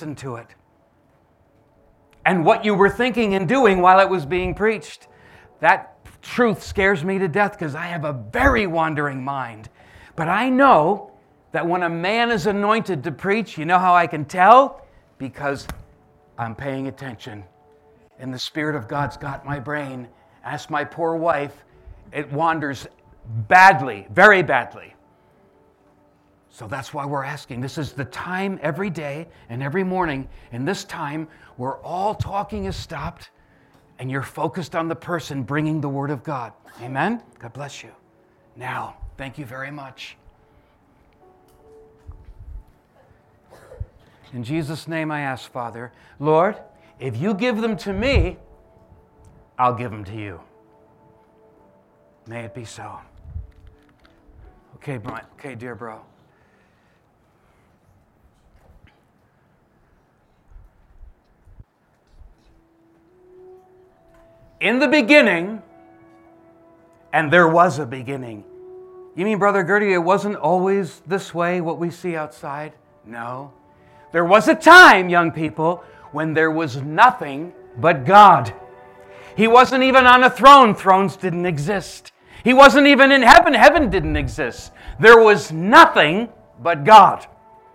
listen to it. And what you were thinking and doing while it was being preached. That truth scares me to death because I have a very wandering mind. But I know that when a man is anointed to preach, you know how I can tell? Because I'm paying attention. And the Spirit of God's got my brain. Ask my poor wife. It wanders badly, very badly. So that's why we're asking. This is the time every day and every morning. And this time, where all talking is stopped and you're focused on the person bringing the Word of God. Amen? God bless you. Now, thank you very much. In Jesus' name I ask, Father, Lord, if you give them to me, I'll give them to you. May it be so. Okay, Brian. Okay, dear bro. In the beginning, and there was a beginning. You mean, Brother Gertie, it wasn't always this way, what we see outside? No. There was a time, young people, when there was nothing but God. He wasn't even on a throne. Thrones didn't exist. He wasn't even in heaven. Heaven didn't exist. There was nothing but God.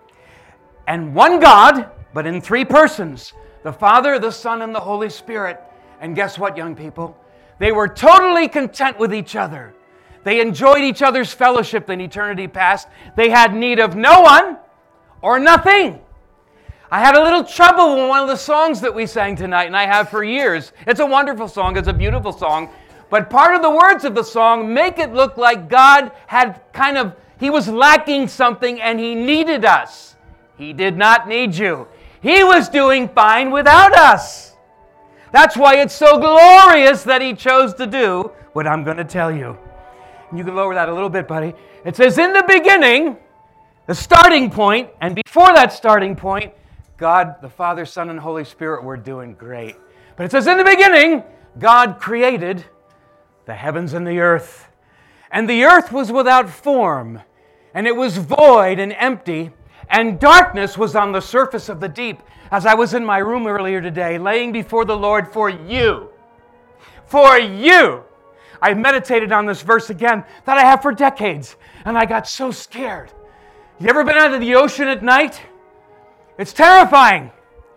And one God, but in three persons. The Father, the Son, and the Holy Spirit. And guess what, young people? They were totally content with each other. They enjoyed each other's fellowship in eternity past. They had need of no one or nothing. I had a little trouble with one of the songs that we sang tonight, and I have for years. It's a wonderful song. It's a beautiful song. But part of the words of the song make it look like God had he was lacking something and He needed us. He did not need you. He was doing fine without us. That's why it's so glorious that He chose to do what I'm going to tell you. You can lower that a little bit, buddy. It says, in the beginning, the starting point, and before that starting point, God, the Father, Son, and Holy Spirit were doing great. But it says, in the beginning, God created the heavens and the earth. And the earth was without form, and it was void and empty, and darkness was on the surface of the deep. As I was in my room earlier today, laying before the Lord for you. For you. I meditated on this verse again that I have for decades, and I got so scared. You ever been out of the ocean at night? It's terrifying.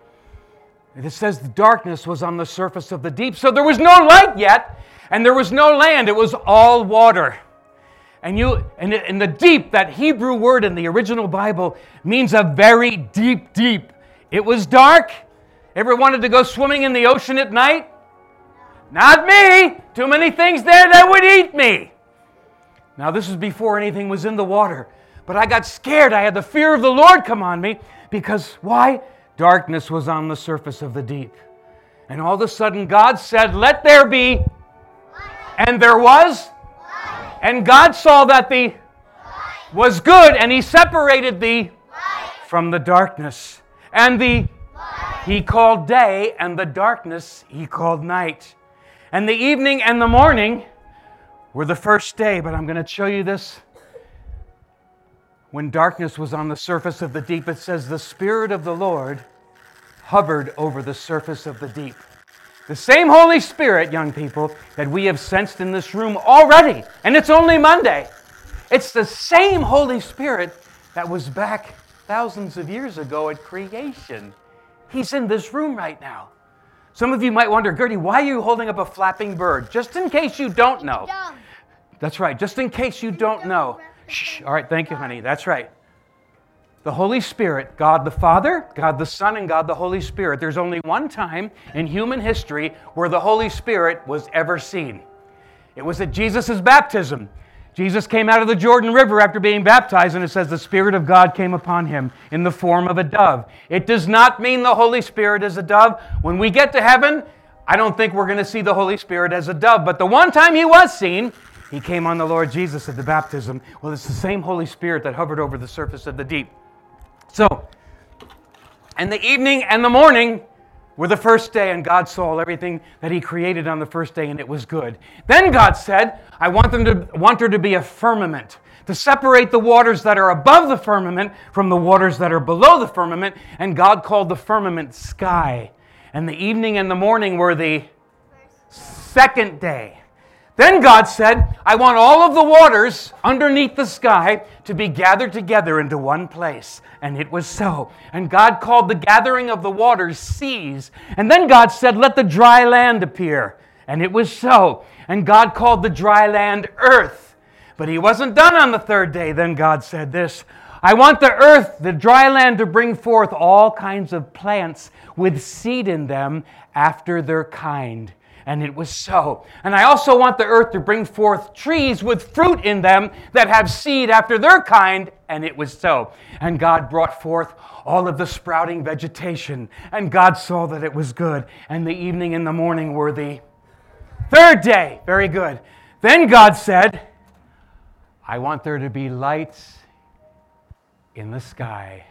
It says the darkness was on the surface of the deep, so there was no light yet, and there was no land. It was all water. And in the deep, that Hebrew word in the original Bible means a very deep, deep. It was dark. Ever wanted to go swimming in the ocean at night? Not me. Too many things there that would eat me. Now, this is before anything was in the water. But I got scared. I had the fear of the Lord come on me. Because, why? Darkness was on the surface of the deep. And all of a sudden, God said, let there be. And there was. And God saw that the was good. And He separated the from the darkness. And He called day, and the darkness He called night. And the evening and the morning were the first day. But I'm going to show you this. When darkness was on the surface of the deep, it says, the Spirit of the Lord hovered over the surface of the deep. The same Holy Spirit, young people, that we have sensed in this room already. And it's only Monday. It's the same Holy Spirit that was back thousands of years ago at creation. He's in this room right now. Some of you might wonder, Gertie, why are you holding up a flapping bird? Just in case you don't know. That's right, just in case you don't know. Shh. All right, thank you, honey. That's right. The Holy Spirit, God the Father, God the Son, and God the Holy Spirit. There's only one time in human history where the Holy Spirit was ever seen. It was at Jesus' baptism. Jesus came out of the Jordan River after being baptized, and it says the Spirit of God came upon Him in the form of a dove. It does not mean the Holy Spirit is a dove. When we get to heaven, I don't think we're going to see the Holy Spirit as a dove. But the one time He was seen, He came on the Lord Jesus at the baptism. Well, it's the same Holy Spirit that hovered over the surface of the deep. So, and the evening and the morning were the first day, and God saw everything that He created on the first day, and it was good. Then God said, I want there to be a firmament. to separate the waters that are above the firmament from the waters that are below the firmament. And God called the firmament sky. And the evening and the morning were the second day. Then God said, I want all of the waters underneath the sky to be gathered together into one place. And it was so. And God called the gathering of the waters seas. And then God said, let the dry land appear. And it was so. And God called the dry land earth. But he wasn't done on the third day. Then God said this, I want the earth, the dry land, to bring forth all kinds of plants with seed in them after their kind. And it was so. And I also want the earth to bring forth trees with fruit in them that have seed after their kind. And it was so. And God brought forth all of the sprouting vegetation. And God saw that it was good. And the evening and the morning were the third day. Very good. Then God said, I want there to be lights in the sky.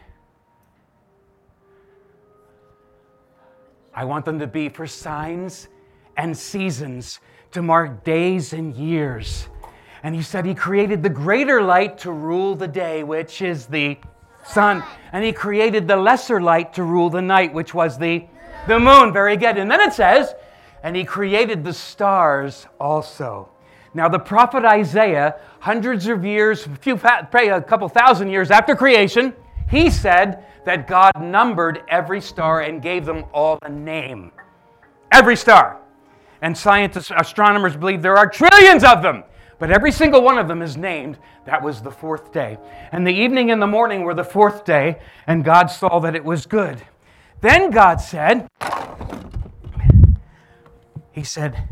I want them to be for signs and seasons, to mark days and years. And he said he created the greater light to rule the day, which is the sun. And he created the lesser light to rule the night, which was the moon. Very good. And then it says, and he created the stars also. Now the prophet Isaiah, hundreds of years, a couple thousand years after creation, he said that God numbered every star and gave them all a name. Every star. And scientists, astronomers believe there are trillions of them. But every single one of them is named. That was the fourth day. And the evening and the morning were the fourth day. And God saw that it was good. Then God said, he said,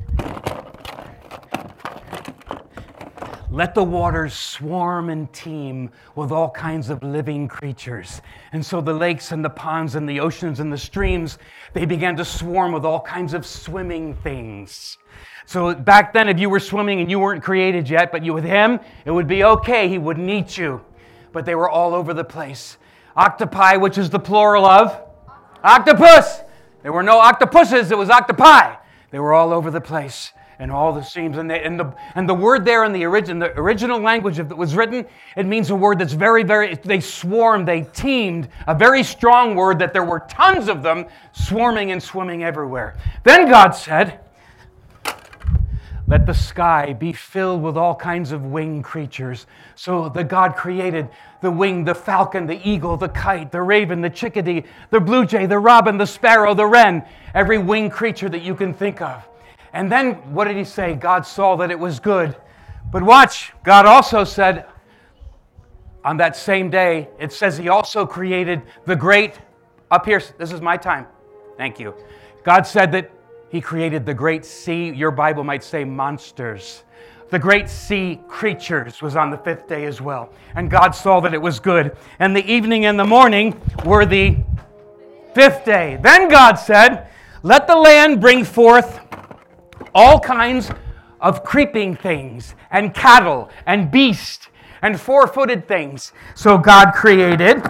let the waters swarm and teem with all kinds of living creatures. And so the lakes and the ponds and the oceans and the streams, they began to swarm with all kinds of swimming things. So back then, if you were swimming and you weren't created yet, but you with him, it would be okay. He wouldn't eat you. But they were all over the place. Octopi, which is the plural of octopus. There were no octopuses, it was octopi. They were all over the place. And all the streams, and the word there in the original language that was written, it means a word that's very, very, they swarmed, they teemed, a very strong word that there were tons of them swarming and swimming everywhere. Then God said, let the sky be filled with all kinds of winged creatures. So the God created the wing, the falcon, the eagle, the kite, the raven, the chickadee, the blue jay, the robin, the sparrow, the wren, every winged creature that you can think of. And then, what did he say? God saw that it was good. But watch, God also said, on that same day, it says he also created the great, up here, this is my time. Thank you. God said that he created the great sea, your Bible might say monsters. The great sea creatures was on the fifth day as well. And God saw that it was good. And the evening and the morning were the fifth day. Then God said, let the land bring forth all kinds of creeping things, and cattle, and beasts, and four-footed things. So God created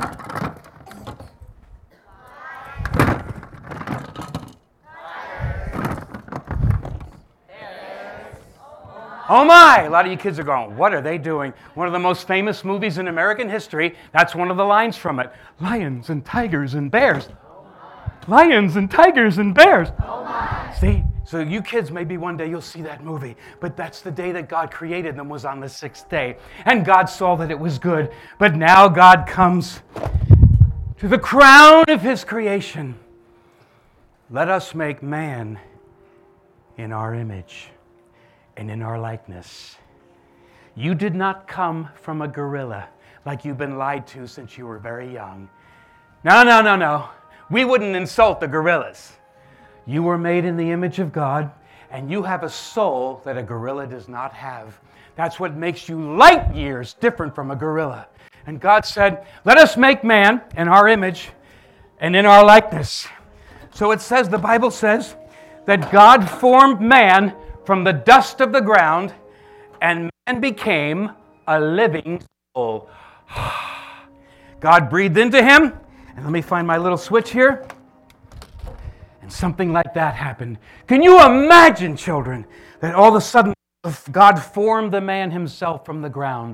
oh my! A lot of you kids are going, what are they doing? One of the most famous movies in American history, that's one of the lines from it. Lions and tigers and bears. Lions and tigers and bears. See? So you kids, maybe one day you'll see that movie. But that's the day that God created them, was on the sixth day. And God saw that it was good. But now God comes to the crown of his creation. Let us make man in our image and in our likeness. You did not come from a gorilla like you've been lied to since you were very young. No. We wouldn't insult the gorillas. You were made in the image of God, and you have a soul that a gorilla does not have. That's what makes you light years different from a gorilla. And God said, let us make man in our image and in our likeness. So it says, the Bible says, that God formed man from the dust of the ground, and man became a living soul. God breathed into him, and let me find my little switch here. Something like that happened. Can you imagine, children, that all of a sudden God formed the man himself from the ground?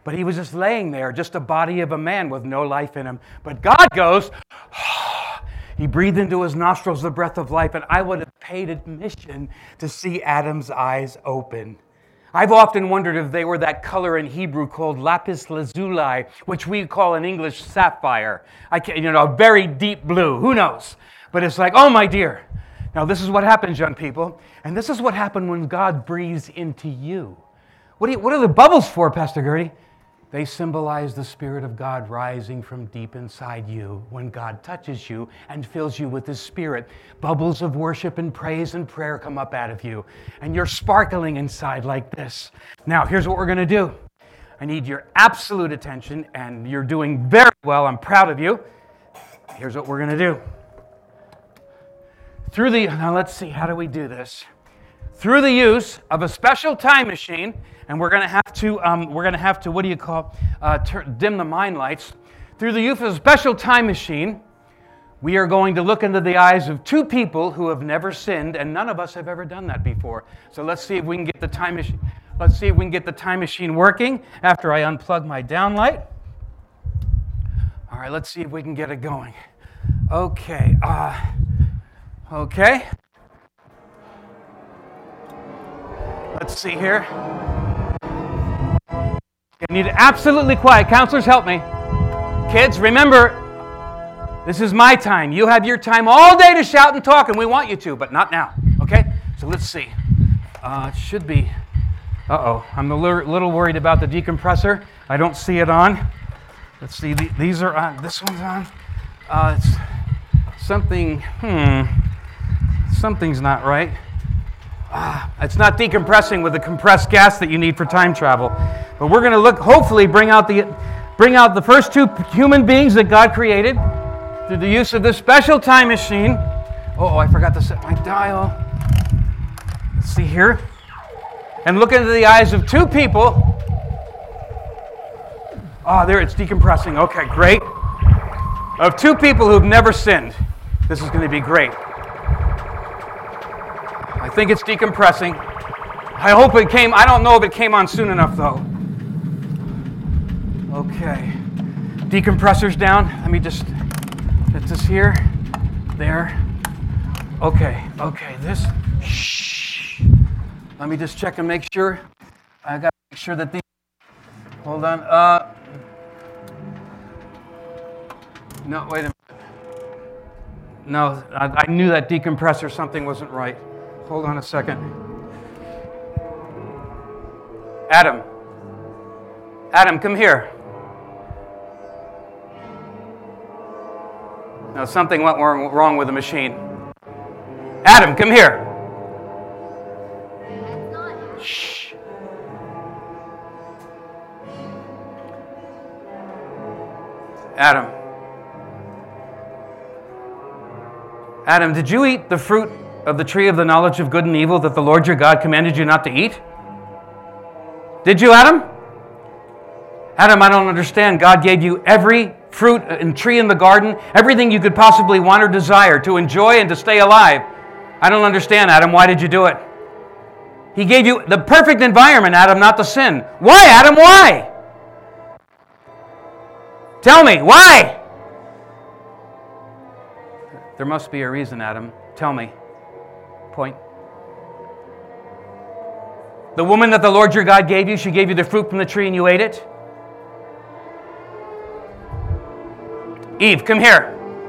But he was just laying there, just a body of a man with no life in him. But God goes, he breathed into his nostrils the breath of life, and I would have paid admission to see Adam's eyes open. I've often wondered if they were that color in Hebrew called lapis lazuli, which we call in English sapphire. A very deep blue. Who knows? But it's like, oh my dear. Now this is what happens, young people. And this is what happened when God breathes into you. What are the bubbles for, Pastor Gertie? They symbolize the Spirit of God rising from deep inside you when God touches you and fills you with His Spirit. Bubbles of worship and praise and prayer come up out of you, and you're sparkling inside like this. Now, here's what we're going to do. I need your absolute attention, and you're doing very well. I'm proud of you. Here's what we're going to do. Now let's see, how do we do this? Through the use of a special time machine, and we're going to have to, dim the mind lights. Through the use of a special time machine, we are going to look into the eyes of two people who have never sinned, and none of us have ever done that before. So let's see if we can get the time machine. Let's see if we can get the time machine working after I unplug my downlight. All right, let's see if we can get it going. Okay. Okay. Let's see here. You need absolutely quiet. Counselors, help me. Kids, remember, this is my time. You have your time all day to shout and talk, and we want you to, but not now. Okay? So let's see. It should be. I'm a little worried about the decompressor. I don't see it on. Let's see. These are on. This one's on. It's something. Something's not right. It's not decompressing with the compressed gas that you need for time travel. But we're going to hopefully bring out the first two human beings that God created through the use of this special time machine. Oh, I forgot to set my dial. Let's see here. And look into the eyes of two people. There, it's decompressing. Okay, great. Of two people who've never sinned. This is going to be great. I think it's decompressing. I hope it came. I don't know if it came on soon enough, though. Okay. Decompressor's down. Let me just get this here. There. Okay. This. Shh. Let me just check and make sure. I got to make sure that these. Hold on. No, wait a minute. No, I knew that decompressor, something wasn't right. Hold on a second. Adam, come here. No, something went wrong with the machine. Adam, come here. Shh. Adam, did you eat the fruit of the tree of the knowledge of good and evil that the Lord your God commanded you not to eat? Did you, Adam? Adam, I don't understand. God gave you every fruit and tree in the garden, everything you could possibly want or desire to enjoy and to stay alive. I don't understand, Adam. Why did you do it? He gave you the perfect environment, Adam, not to sin. Why, Adam? Why? Tell me, why? There must be a reason, Adam. Tell me. Point. The woman that the Lord your God gave you, she gave you the fruit from the tree and you ate it? Eve, come here.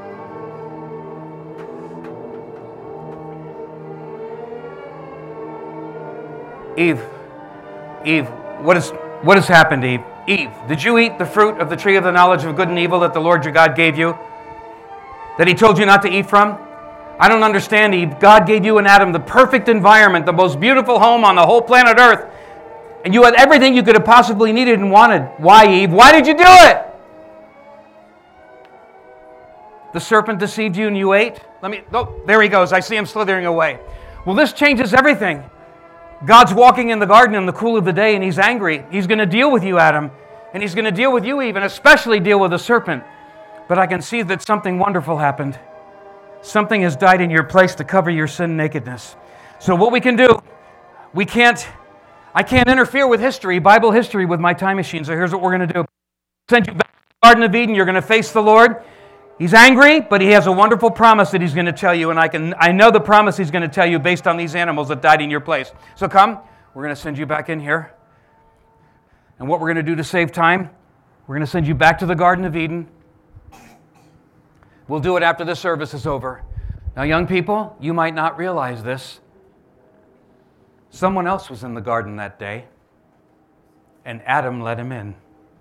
Eve, what has happened, Eve? Eve, did you eat the fruit of the tree of the knowledge of good and evil that the Lord your God gave you? That He told you not to eat from? I don't understand, Eve. God gave you and Adam the perfect environment, the most beautiful home on the whole planet Earth. And you had everything you could have possibly needed and wanted. Why, Eve? Why did you do it? The serpent deceived you and you ate? There he goes. I see him slithering away. Well, this changes everything. God's walking in the garden in the cool of the day and He's angry. He's going to deal with you, Adam. And He's going to deal with you, Eve, and especially deal with the serpent. But I can see that something wonderful happened. Something has died in your place to cover your sin nakedness. So what we can do, we can't I can't interfere with history, Bible history, with my time machine. So here's what we're going to do. Send you back to the Garden of Eden. You're going to face the Lord. He's angry, but he has a wonderful promise that he's going to tell you. And I know the promise he's going to tell you based on these animals that died in your place. So come, we're going to send you back in here. And what we're going to do to save time, we're going to send you back to the Garden of Eden. We'll do it after the service is over. Now, young people, you might not realize this. Someone else was in the garden that day, and Adam let him in.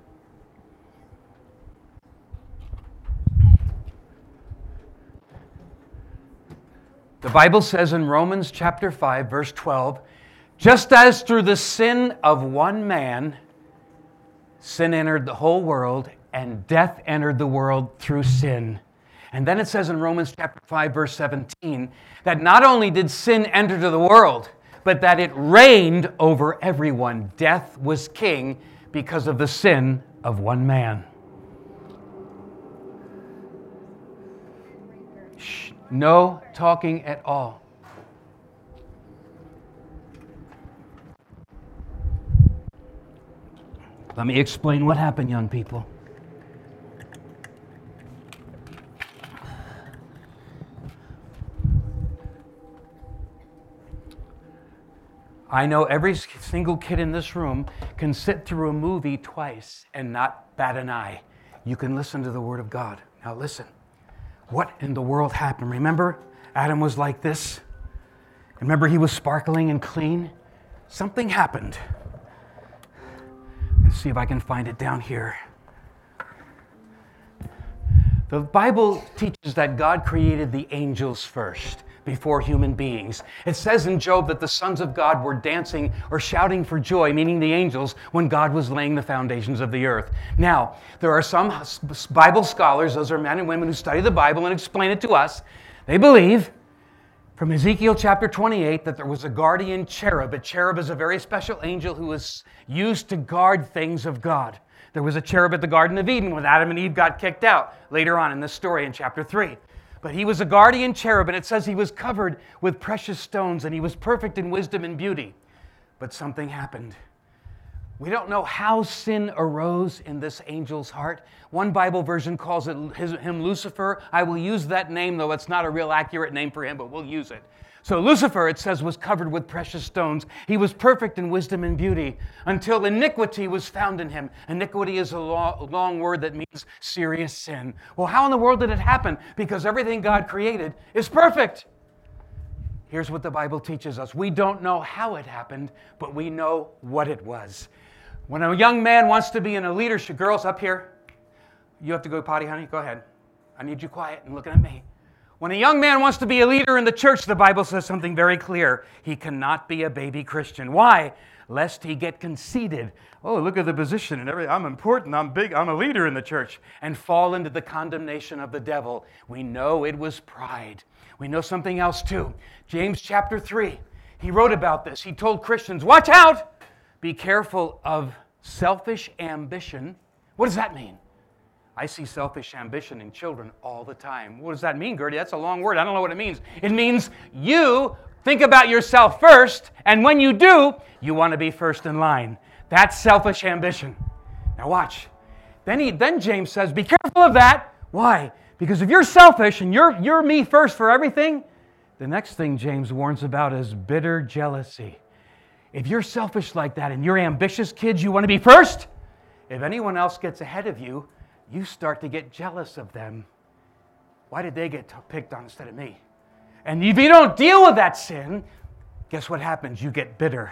The Bible says in Romans chapter 5, verse 12, just as through the sin of one man, sin entered the whole world, and death entered the world through sin. And then it says in Romans chapter 5, verse 17, that not only did sin enter to the world, but that it reigned over everyone. Death was king because of the sin of one man. Shh, no talking at all. Let me explain what happened, young people. I know every single kid in this room can sit through a movie twice and not bat an eye. You can listen to the Word of God. Now listen. What in the world happened? Remember, Adam was like this? Remember, he was sparkling and clean? Something happened. Let's see if I can find it down here. The Bible teaches that God created the angels first, before human beings. It says in Job that the sons of God were dancing or shouting for joy, meaning the angels, when God was laying the foundations of the earth. Now, there are some Bible scholars, those are men and women who study the Bible and explain it to us. They believe, from Ezekiel chapter 28, that there was a guardian cherub. A cherub is a very special angel who was used to guard things of God. There was a cherub at the Garden of Eden when Adam and Eve got kicked out, later on in this story in chapter 3. But he was a guardian cherub, and it says he was covered with precious stones, and he was perfect in wisdom and beauty. But something happened. We don't know how sin arose in this angel's heart. One Bible version calls him Lucifer. I will use that name, though it's not a real accurate name for him, but we'll use it. So Lucifer, it says, was covered with precious stones. He was perfect in wisdom and beauty until iniquity was found in him. Iniquity is a long word that means serious sin. Well, how in the world did it happen? Because everything God created is perfect. Here's what the Bible teaches us. We don't know how it happened, but we know what it was. When a young man wants to be in a leadership, girls up here, you have to go potty, honey, go ahead. I need you quiet and looking at me. When a young man wants to be a leader in the church, the Bible says something very clear. He cannot be a baby Christian. Why? Lest he get conceited. Oh, look at the position and everything. I'm important, I'm big, I'm a leader in the church. And fall into the condemnation of the devil. We know it was pride. We know something else too. James chapter 3, he wrote about this. He told Christians, watch out! Be careful of selfish ambition. What does that mean? I see selfish ambition in children all the time. What does that mean, Gertie? That's a long word. I don't know what it means. It means you think about yourself first, and when you do, you want to be first in line. That's selfish ambition. Now watch. Then James says, be careful of that. Why? Because if you're selfish and you're me first for everything, the next thing James warns about is bitter jealousy. If you're selfish like that and you're ambitious kids, you want to be first, if anyone else gets ahead of you, you start to get jealous of them. Why did they get picked on instead of me? And if you don't deal with that sin, guess what happens? You get bitter.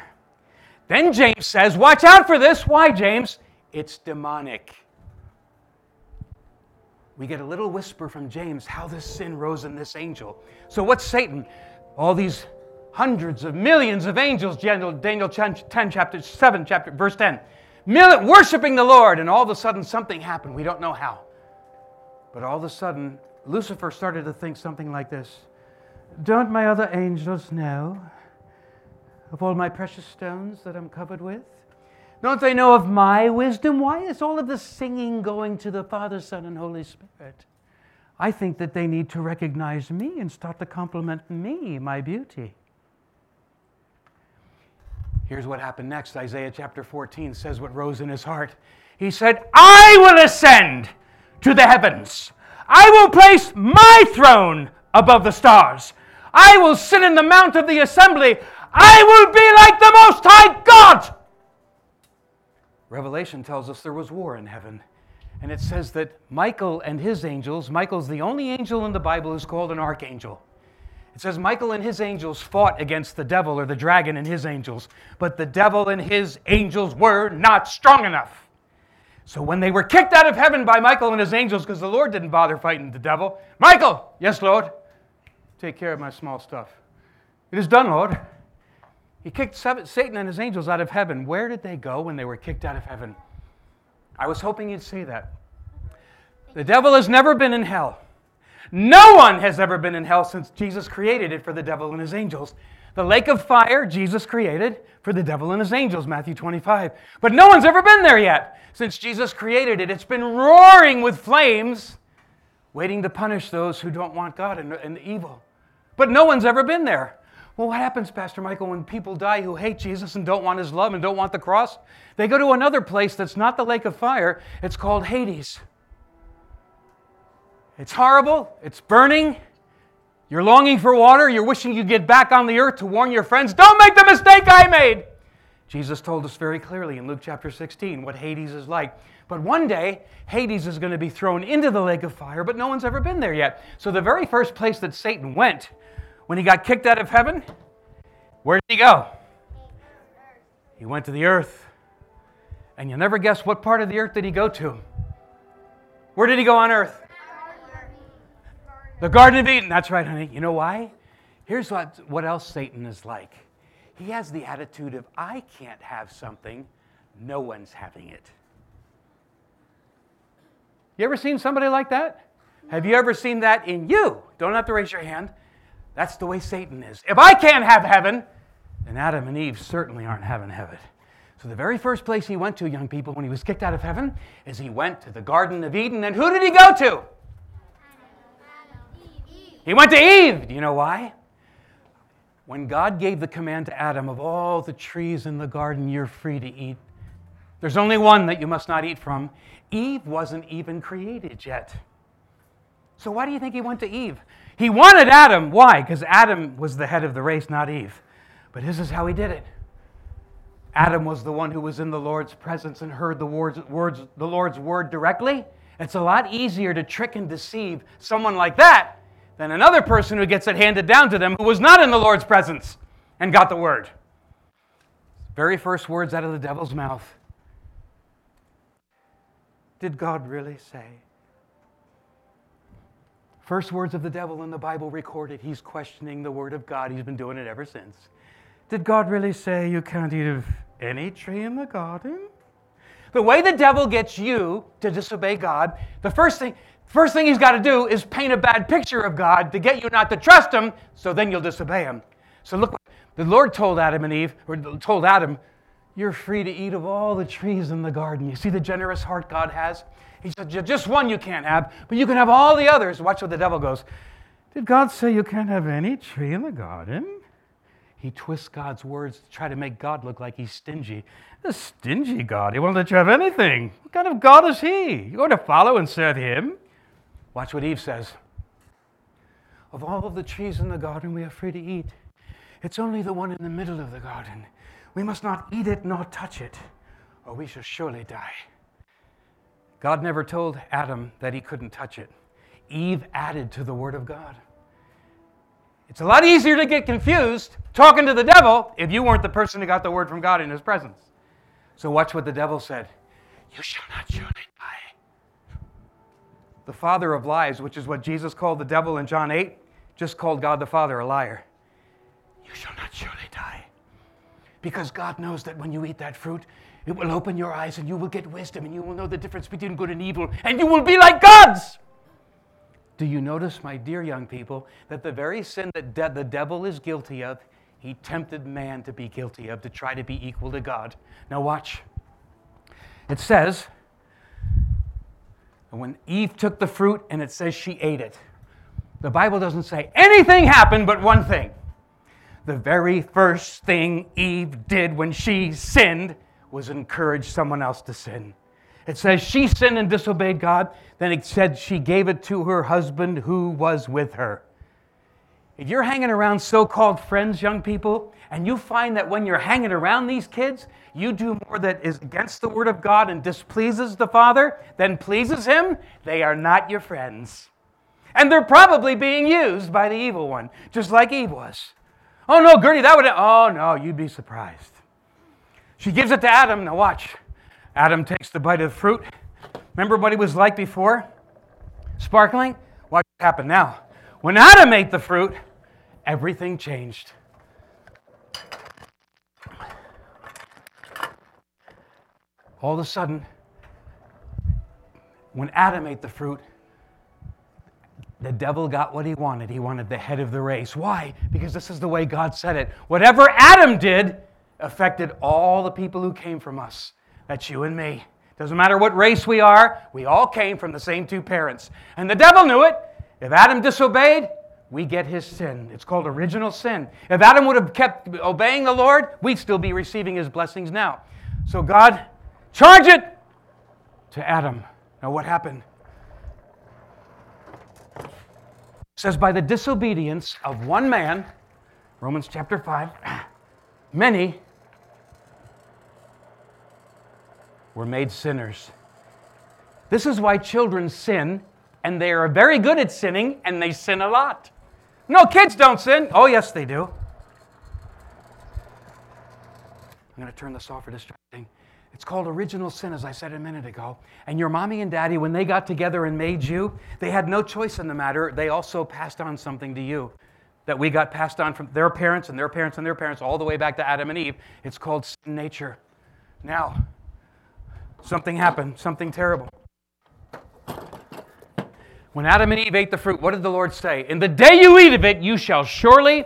Then James says, watch out for this. Why, James? It's demonic. We get a little whisper from James how this sin rose in this angel. So what's Satan? All these hundreds of millions of angels, Daniel 10, chapter 7, verse 10. Worshiping the Lord, and all of a sudden something happened. We don't know how. But all of a sudden, Lucifer started to think something like this. Don't my other angels know of all my precious stones that I'm covered with? Don't they know of my wisdom? Why is all of the singing going to the Father, Son, and Holy Spirit? I think that they need to recognize me and start to compliment me, my beauty. Here's what happened next. Isaiah chapter 14 says what rose in his heart. He said, I will ascend to the heavens. I will place my throne above the stars. I will sit in the mount of the assembly. I will be like the Most High God. Revelation tells us there was war in heaven. And it says that Michael and his angels, Michael's the only angel in the Bible who's called an archangel. It says Michael and his angels fought against the devil or the dragon and his angels, but the devil and his angels were not strong enough. So when they were kicked out of heaven by Michael and his angels, because the Lord didn't bother fighting the devil, Michael, yes, Lord, take care of my small stuff. It is done, Lord. He kicked Satan and his angels out of heaven. Where did they go when they were kicked out of heaven? I was hoping you'd say that. The devil has never been in hell. No one has ever been in hell since Jesus created it for the devil and his angels. The lake of fire, Jesus created for the devil and his angels, Matthew 25. But no one's ever been there yet. Since Jesus created it, it's been roaring with flames, waiting to punish those who don't want God and evil. But no one's ever been there. Well, what happens, Pastor Michael, when people die who hate Jesus and don't want his love and don't want the cross? They go to another place that's not the lake of fire. It's called Hades. It's horrible. It's burning. You're longing for water. You're wishing you'd get back on the earth to warn your friends, don't make the mistake I made. Jesus told us very clearly in Luke chapter 16 what Hades is like. But one day, Hades is going to be thrown into the lake of fire, but no one's ever been there yet. So the very first place that Satan went when he got kicked out of heaven, where did he go? He went to the earth. And you'll never guess what part of the earth did he go to. Where did he go on earth? The Garden of Eden. That's right, honey. You know why? Here's what else Satan is like. He has the attitude of, I can't have something, no one's having it. You ever seen somebody like that? Have you ever seen that in you? Don't have to raise your hand. That's the way Satan is. If I can't have heaven, then Adam and Eve certainly aren't having heaven. So the very first place he went to, young people, when he was kicked out of heaven, is he went to the Garden of Eden. And who did he go to? He went to Eve. Do you know why? When God gave the command to Adam of all the trees in the garden you're free to eat, there's only one that you must not eat from. Eve wasn't even created yet. So why do you think he went to Eve? He wanted Adam. Why? Because Adam was the head of the race, not Eve. But this is how he did it. Adam was the one who was in the Lord's presence and heard the Lord's word directly. It's a lot easier to trick and deceive someone like that than another person who gets it handed down to them who was not in the Lord's presence and got the word. Very first words out of the devil's mouth. Did God really say? First words of the devil in the Bible recorded. He's questioning the word of God. He's been doing it ever since. Did God really say you can't eat of any tree in the garden? The way the devil gets you to disobey God, the first thing he's got to do is paint a bad picture of God to get you not to trust him, so then you'll disobey him. So look, the Lord told Adam and Eve, or told Adam, you're free to eat of all the trees in the garden. You see the generous heart God has? He said, just one you can't have, but you can have all the others. Watch what the devil goes. Did God say you can't have any tree in the garden? He twists God's words to try to make God look like he's stingy. A stingy God. He won't let you have anything. What kind of God is he? You're going to follow and serve him? Watch what Eve says. Of all of the trees in the garden we are free to eat, it's only the one in the middle of the garden. We must not eat it nor touch it, or we shall surely die. God never told Adam that he couldn't touch it. Eve added to the word of God. It's a lot easier to get confused talking to the devil if you weren't the person who got the word from God in his presence. So watch what the devil said. You shall not surely die. The father of lies, which is what Jesus called the devil in John 8, just called God the Father a liar. You shall not surely die. Because God knows that when you eat that fruit, it will open your eyes and you will get wisdom and you will know the difference between good and evil and you will be like gods. Do you notice, my dear young people, that the very sin that the devil is guilty of, he tempted man to be guilty of, to try to be equal to God. Now watch. It says, when Eve took the fruit and it says she ate it, the Bible doesn't say anything happened but one thing. The very first thing Eve did when she sinned was encourage someone else to sin. It says she sinned and disobeyed God. Then it said she gave it to her husband who was with her. If you're hanging around so-called friends, young people, and you find that when you're hanging around these kids, you do more that is against the Word of God and displeases the Father than pleases Him, they are not your friends. And they're probably being used by the evil one, just like Eve was. Oh no, Gertie, that would... Oh no, you'd be surprised. She gives it to Adam. Now watch. Adam takes the bite of the fruit. Remember what he was like before? Sparkling? Watch what happened now. When Adam ate the fruit, everything changed. All of a sudden, when Adam ate the fruit, the devil got what he wanted. He wanted the head of the race. Why? Because this is the way God said it. Whatever Adam did affected all the people who came from us. That's you and me. Doesn't matter what race we are, we all came from the same two parents. And the devil knew it. If Adam disobeyed, we get his sin. It's called original sin. If Adam would have kept obeying the Lord, we'd still be receiving His blessings now. So God, charge it to Adam. Now what happened? It says, by the disobedience of one man, Romans chapter 5, many were made sinners. This is why children sin, and they are very good at sinning, and they sin a lot. No, kids don't sin. Oh, yes, they do. I'm going to turn this off for distracting. It's called original sin, as I said a minute ago. And your mommy and daddy, when they got together and made you, they had no choice in the matter. They also passed on something to you that we got passed on from their parents and their parents and their parents all the way back to Adam and Eve. It's called sin nature. Now, something happened, something terrible. When Adam and Eve ate the fruit, what did the Lord say? In the day you eat of it, you shall surely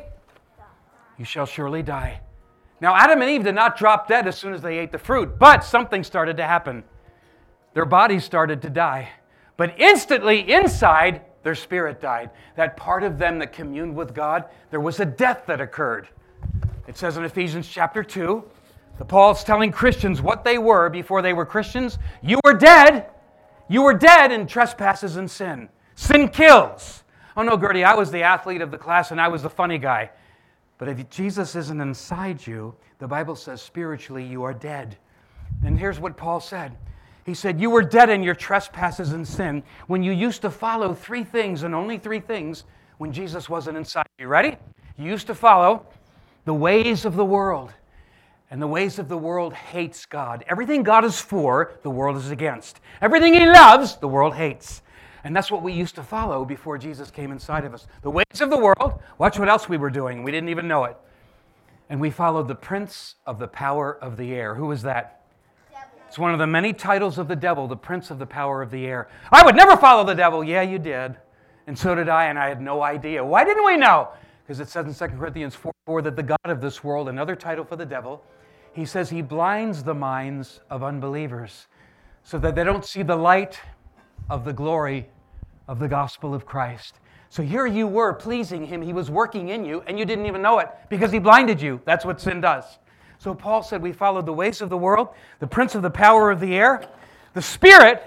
die. Now, Adam and Eve did not drop dead as soon as they ate the fruit, but something started to happen. Their bodies started to die. But instantly inside, their spirit died. That part of them that communed with God, there was a death that occurred. It says in Ephesians chapter 2, Paul's telling Christians what they were before they were Christians. You were dead. You were dead in trespasses and sin. Sin kills. Oh no, Gertie, I was the athlete of the class and I was the funny guy. But if Jesus isn't inside you, the Bible says spiritually you are dead. And here's what Paul said. He said, you were dead in your trespasses and sin when you used to follow three things and only three things when Jesus wasn't inside you. Ready? You used to follow the ways of the world. And the ways of the world hates God. Everything God is for, the world is against. Everything He loves, the world hates. And that's what we used to follow before Jesus came inside of us. The ways of the world. Watch what else we were doing. We didn't even know it. And we followed the prince of the power of the air. Who is that? Devil. It's one of the many titles of the devil, the prince of the power of the air. I would never follow the devil. Yeah, you did. And so did I, and I had no idea. Why didn't we know? Because it says in 2 Corinthians 4 that the God of this world, another title for the devil, he says he blinds the minds of unbelievers so that they don't see the light of the glory of the gospel of Christ. So here you were pleasing Him. He was working in you, and you didn't even know it because He blinded you. That's what sin does. So Paul said we followed the ways of the world, the prince of the power of the air, the Spirit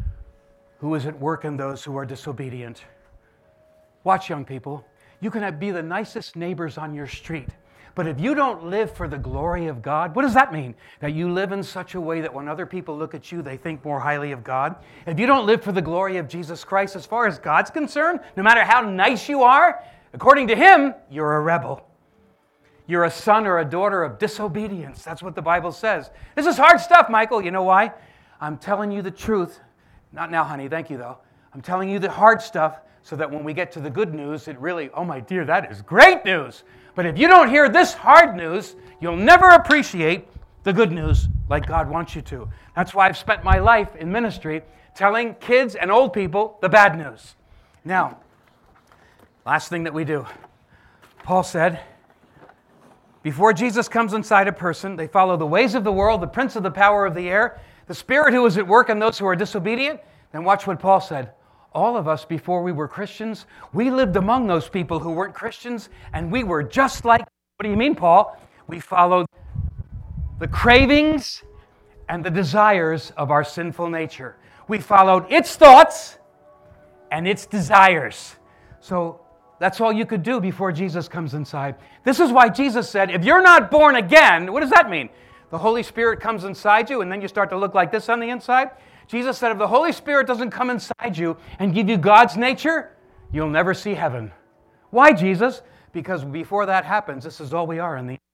who is at work in those who are disobedient. Watch, young people. You can be the nicest neighbors on your street. But if you don't live for the glory of God, what does that mean? That you live in such a way that when other people look at you, they think more highly of God? If you don't live for the glory of Jesus Christ, as far as God's concerned, no matter how nice you are, according to Him, you're a rebel. You're a son or a daughter of disobedience. That's what the Bible says. This is hard stuff, Michael. You know why? I'm telling you the truth. Not now, honey. Thank you, though. I'm telling you the hard stuff so that when we get to the good news, it really, oh my dear, that is great news. But if you don't hear this hard news, you'll never appreciate the good news like God wants you to. That's why I've spent my life in ministry telling kids and old people the bad news. Now, last thing that we do. Paul said, before Jesus comes inside a person, they follow the ways of the world, the prince of the power of the air, the spirit who is at work in those who are disobedient. Then watch what Paul said. All of us, before we were Christians, we lived among those people who weren't Christians, and we were just like, what What do you mean, Paul? We followed the cravings and the desires of our sinful nature. We followed its thoughts and its desires. So that's all you could do before Jesus comes inside. This is why Jesus said, if you're not born again, what does that mean? The Holy Spirit comes inside you and then you start to look like this on the inside? Jesus said, if the Holy Spirit doesn't come inside you and give you God's nature, you'll never see heaven. Why, Jesus? Because before that happens, this is all we are in the...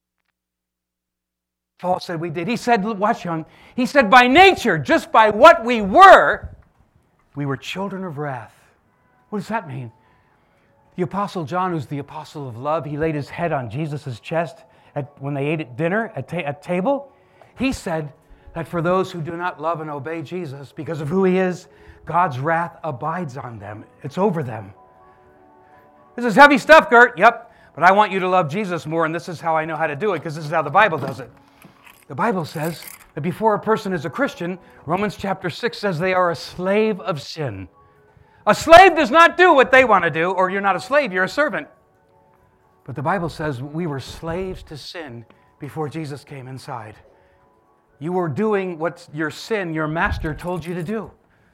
Paul said we did. He said, watch young, he said by nature, just by what we were children of wrath. What does that mean? The Apostle John, who's the apostle of love, he laid his head on Jesus' chest when they ate at dinner, at table. He said that for those who do not love and obey Jesus because of who he is, God's wrath abides on them. It's over them. This is heavy stuff, Gert. Yep. But I want you to love Jesus more, and this is how I know how to do it, because this is how the Bible does it. The Bible says that before a person is a Christian, Romans chapter 6 says they are a slave of sin. A slave does not do what they want to do, or you're not a slave, you're a servant. But the Bible says we were slaves to sin before Jesus came inside. You were doing what your sin, your master, told you to do.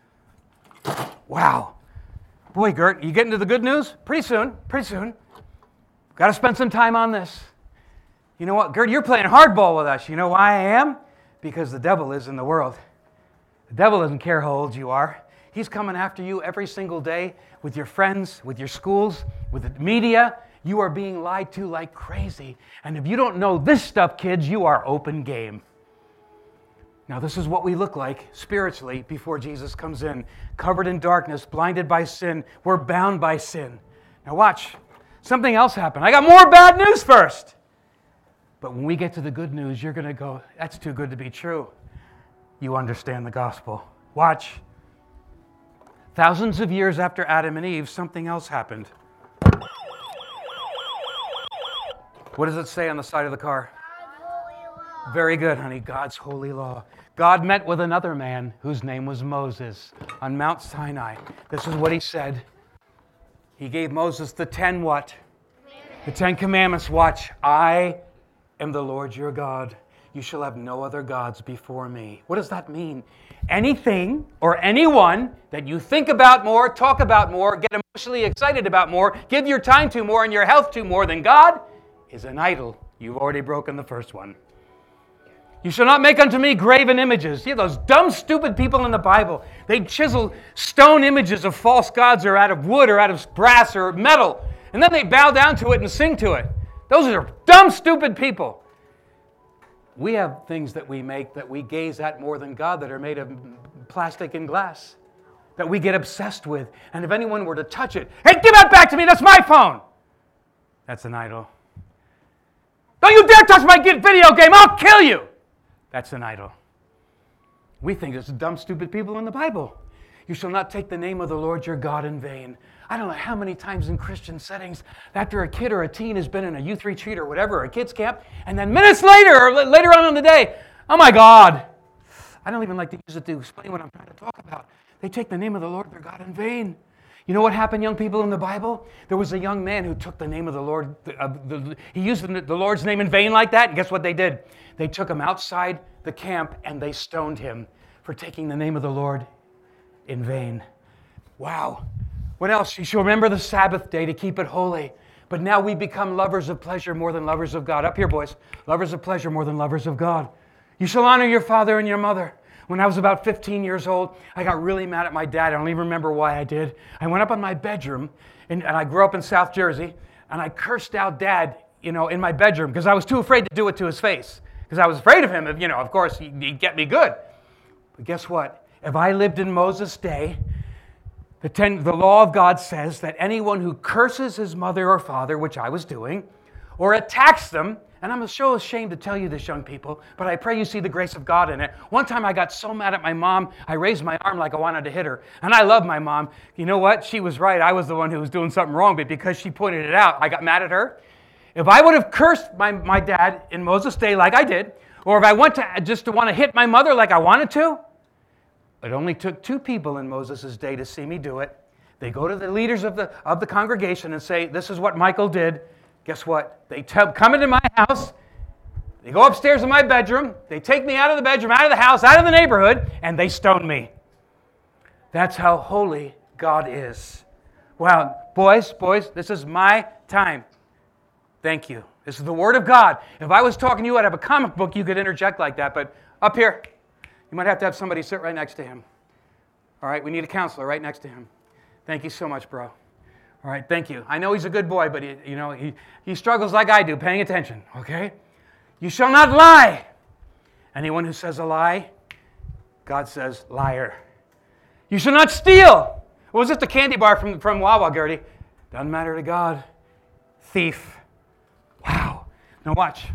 Wow. Boy, Gert, you getting to the good news? Pretty soon. Got to spend some time on this. You know what, Gert, you're playing hardball with us. You know why I am? Because the devil is in the world. The devil doesn't care how old you are. He's coming after you every single day with your friends, with your schools, with the media. You are being lied to like crazy. And if you don't know this stuff, kids, you are open game. Now, this is what we look like spiritually before Jesus comes in. Covered in darkness, blinded by sin. We're bound by sin. Now watch. Something else happened. I got more bad news first. But when we get to the good news, you're going to go, that's too good to be true. You understand the gospel. Watch. Thousands of years after Adam and Eve, something else happened. What does it say on the side of the car? Very good, honey. God's holy law. God met with another man whose name was Moses on Mount Sinai. This is what he said. He gave Moses the 10 what? The 10 commandments. Watch. I am the Lord your God. You shall have no other gods before me. What does that mean? Anything or anyone that you think about more, talk about more, get emotionally excited about more, give your time to more and your health to more than God is an idol. You've already broken the first one. You shall not make unto me graven images. See, those dumb, stupid people in the Bible, they chisel stone images of false gods or out of wood or out of brass or metal, and then they bow down to it and sing to it. Those are dumb, stupid people. We have things that we make that we gaze at more than God that are made of plastic and glass, that we get obsessed with. And if anyone were to touch it, hey, give that back to me, that's my phone. That's an idol. Don't you dare touch my video game, I'll kill you. That's an idol. We think it's dumb, stupid people in the Bible. You shall not take the name of the Lord your God in vain. I don't know how many times in Christian settings, after a kid or a teen has been in a youth retreat or whatever, or a kids camp, and then minutes later or later on in the day, oh my God. I don't even like to use it to explain what I'm trying to talk about. They take the name of the Lord their God in vain. You know what happened, young people, in the Bible? There was a young man who took the name of the Lord, he used the Lord's name in vain like that, and guess what they did? They took him outside the camp and they stoned him for taking the name of the Lord in vain. Wow. What else? You shall remember the Sabbath day to keep it holy. But now we become lovers of pleasure more than lovers of God. Up here, boys. Lovers of pleasure more than lovers of God. You shall honor your father and your mother. When I was about 15 years old, I got really mad at my dad. I don't even remember why I did. I went up in my bedroom, and I grew up in South Jersey, and I cursed out Dad, in my bedroom because I was too afraid to do it to his face. Because I was afraid of him. Of course, he'd get me good. But guess what? If I lived in Moses' day, the law of God says that anyone who curses his mother or father, which I was doing, or attacks them, and I'm so ashamed to tell you this, young people, but I pray you see the grace of God in it. One time I got so mad at my mom, I raised my arm like I wanted to hit her. And I love my mom. You know what? She was right. I was the one who was doing something wrong, but because she pointed it out, I got mad at her. If I would have cursed my dad in Moses' day like I did, or if I went to just to want to hit my mother like I wanted to, it only took 2 people in Moses' day to see me do it. They go to the leaders of the congregation and say, this is what Michael did. Guess what? They come into my house. They go upstairs in my bedroom. They take me out of the bedroom, out of the house, out of the neighborhood, and they stone me. That's how holy God is. Wow, boys, this is my time. Thank you. This is the Word of God. If I was talking to you, I'd have a comic book you could interject like that. But up here, you might have to have somebody sit right next to him. All right, we need a counselor right next to him. Thank you so much, bro. All right, thank you. I know he's a good boy, but he struggles like I do, paying attention, okay? You shall not lie. Anyone who says a lie, God says liar. You shall not steal. What was this, the candy bar from Wawa, Gertie? Doesn't matter to God. Thief. Wow. Now watch.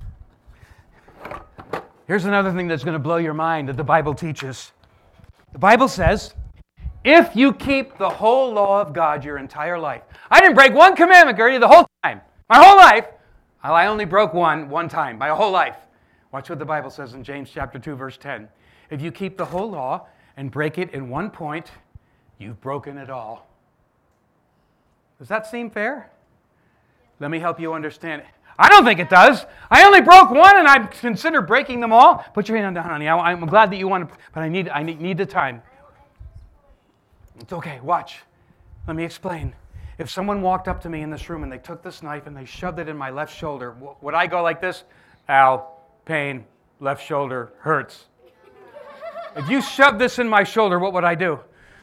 Here's another thing that's going to blow your mind that the Bible teaches. The Bible says, if you keep the whole law of God your entire life. I didn't break one commandment, Gertie, the whole time. My whole life. I only broke one time, my whole life. Watch what the Bible says in James chapter 2, verse 10. If you keep the whole law and break it in one point, you've broken it all. Does that seem fair? Let me help you understand it. I don't think it does. I only broke one and I consider breaking them all. Put your hand down, honey. I'm glad that you want to, but I need the time. It's okay, watch. Let me explain. If someone walked up to me in this room and they took this knife and they shoved it in my left shoulder, would I go like this? Ow, pain, left shoulder, hurts. If you shoved this in my shoulder, what would I do?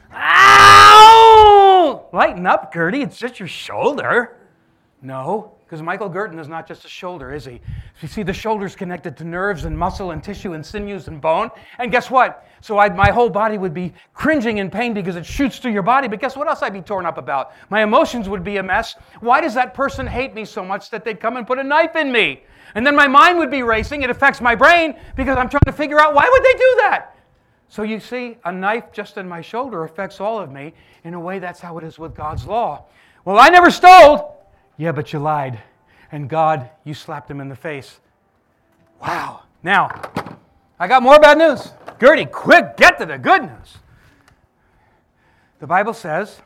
Ow! Lighten up, Gertie, it's just your shoulder. No, because Michael Gerton is not just a shoulder, is he? You see, the shoulder's connected to nerves and muscle and tissue and sinews and bone. And guess what? So my whole body would be cringing in pain because it shoots through your body. But guess what else I'd be torn up about? My emotions would be a mess. Why does that person hate me so much that they'd come and put a knife in me? And then my mind would be racing. It affects my brain because I'm trying to figure out why would they do that? So you see, a knife just in my shoulder affects all of me. In a way, that's how it is with God's law. Well, I never stole. Yeah, but you lied. And God, you slapped him in the face. Wow. Now, I got more bad news. Gertie, quick, get to the good news. The Bible says,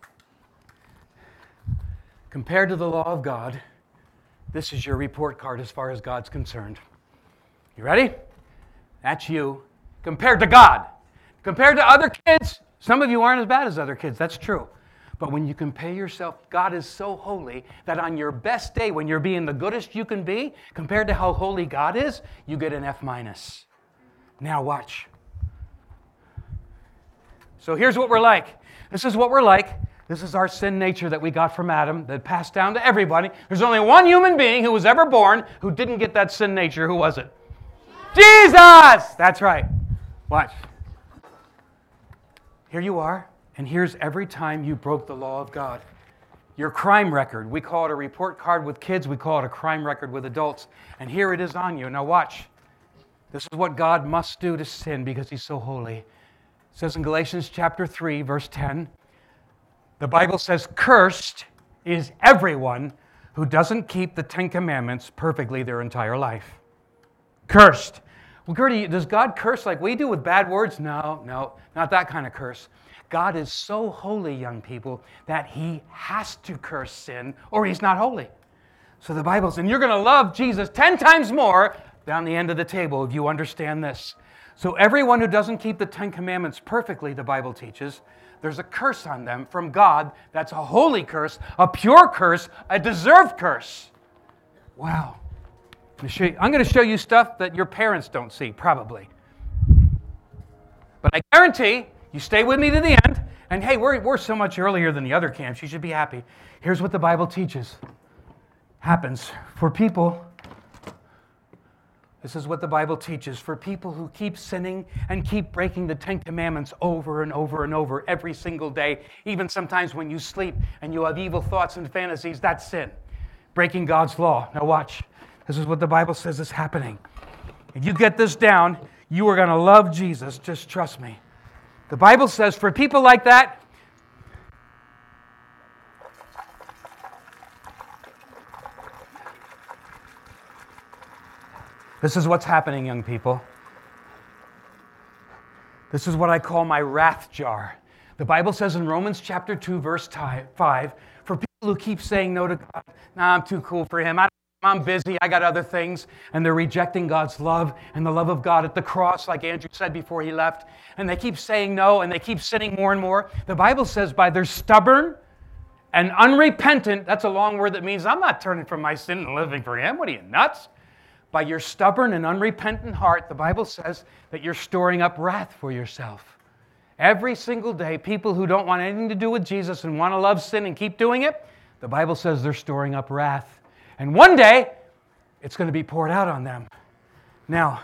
compared to the law of God, this is your report card as far as God's concerned. You ready? That's you. Compared to God. Compared to other kids, some of you aren't as bad as other kids. That's true. But when you compare yourself, God is so holy that on your best day, when you're being the goodest you can be, compared to how holy God is, you get an F-. Now watch. So here's what we're like. This is what we're like. This is our sin nature that we got from Adam, that passed down to everybody. There's only one human being who was ever born who didn't get that sin nature. Who was it? Jesus! That's right. Watch. Here you are. And here's every time you broke the law of God. Your crime record. We call it a report card with kids. We call it a crime record with adults. And here it is on you. Now watch. This is what God must do to sin because he's so holy. It says in Galatians chapter 3, verse 10, the Bible says, cursed is everyone who doesn't keep the Ten Commandments perfectly their entire life. Cursed. Well, Gertie, does God curse like we do with bad words? No, not that kind of curse. God is so holy, young people, that he has to curse sin or he's not holy. So the Bible says, and you're going to love Jesus 10 times more down the end of the table if you understand this. So everyone who doesn't keep the Ten Commandments perfectly, the Bible teaches, there's a curse on them from God that's a holy curse, a pure curse, a deserved curse. Wow. I'm going to show you stuff that your parents don't see, probably. But I guarantee you stay with me to the end. And hey, we're so much earlier than the other camps. You should be happy. Here's what the Bible teaches. Happens for people. This is what the Bible teaches. For people who keep sinning and keep breaking the Ten Commandments over and over and over every single day, even sometimes when you sleep and you have evil thoughts and fantasies, that's sin. Breaking God's law. Now watch. This is what the Bible says is happening. If you get this down, you are going to love Jesus. Just trust me. The Bible says for people like that, this is what's happening, young people. This is what I call my wrath jar. The Bible says in Romans chapter 2, verse 5, for people people who keep saying no to God. Nah, I'm too cool for him. I'm busy. I got other things. And they're rejecting God's love and the love of God at the cross, like Andrew said before he left. And they keep saying no, and they keep sinning more and more. The Bible says by their stubborn and unrepentant, that's a long word that means I'm not turning from my sin and living for him. What are you, nuts? By your stubborn and unrepentant heart, the Bible says that you're storing up wrath for yourself. Every single day, people who don't want anything to do with Jesus and want to love sin and keep doing it, the Bible says they're storing up wrath. And one day, it's going to be poured out on them. Now,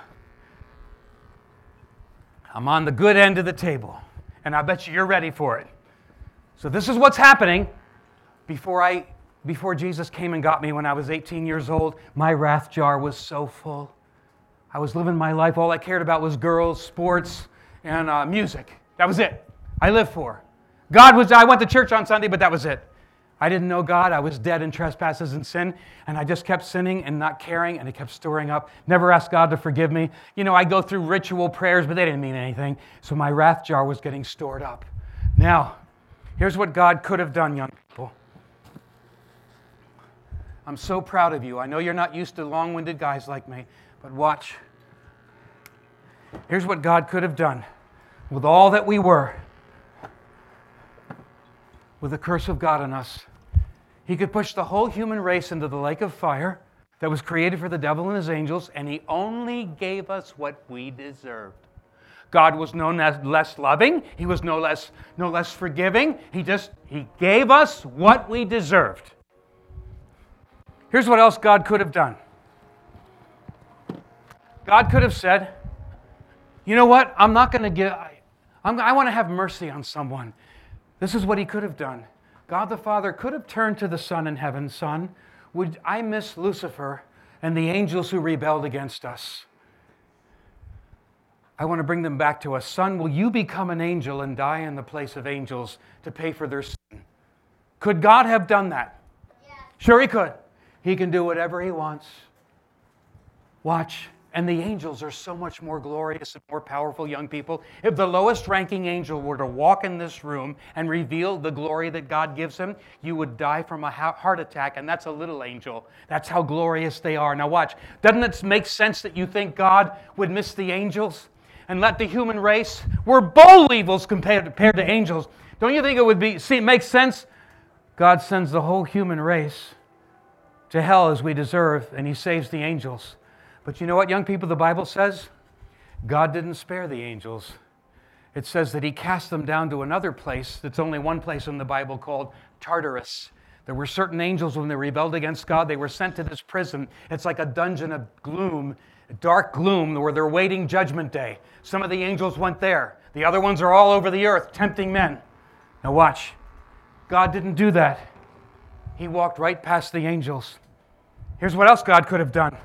I'm on the good end of the table, and I bet you're ready for it. So this is what's happening. Before Jesus came and got me when I was 18 years old, my wrath jar was so full. I was living my life. All I cared about was girls, sports, and music. That was it. I lived for. I went to church on Sunday, but that was it. I didn't know God. I was dead in trespasses and sin, and I just kept sinning and not caring, and it kept storing up. Never asked God to forgive me. I go through ritual prayers, but they didn't mean anything. So my wrath jar was getting stored up. Now, here's what God could have done, young people. I'm so proud of you. I know you're not used to long-winded guys like me, but watch. Here's what God could have done with all that we were. With the curse of God on us. He could push the whole human race into the lake of fire that was created for the devil and his angels, and he only gave us what we deserved. God was no less loving. He was no less forgiving. He gave us what we deserved. Here's what else God could have done. God could have said, you know what? I want to have mercy on someone. This is what he could have done. God the Father could have turned to the Son in heaven. Son, would I miss Lucifer and the angels who rebelled against us? I want to bring them back to us. Son, will you become an angel and die in the place of angels to pay for their sin? Could God have done that? Yeah. Sure he could. He can do whatever he wants. Watch. And the angels are so much more glorious and more powerful, young people. If the lowest ranking angel were to walk in this room and reveal the glory that God gives him, you would die from a heart attack, and that's a little angel. That's how glorious they are. Now watch. Doesn't it make sense that you think God would miss the angels and let the human race? We're bold evils compared to angels. Don't you think it would make sense? God sends the whole human race to hell as we deserve, and he saves the angels. But you know what, young people, the Bible says? God didn't spare the angels. It says that he cast them down to another place. That's only one place in the Bible called Tartarus. There were certain angels when they rebelled against God. They were sent to this prison. It's like a dungeon of gloom, dark gloom, where they're waiting judgment day. Some of the angels went there. The other ones are all over the earth, tempting men. Now watch. God didn't do that. He walked right past the angels. Here's what else God could have done.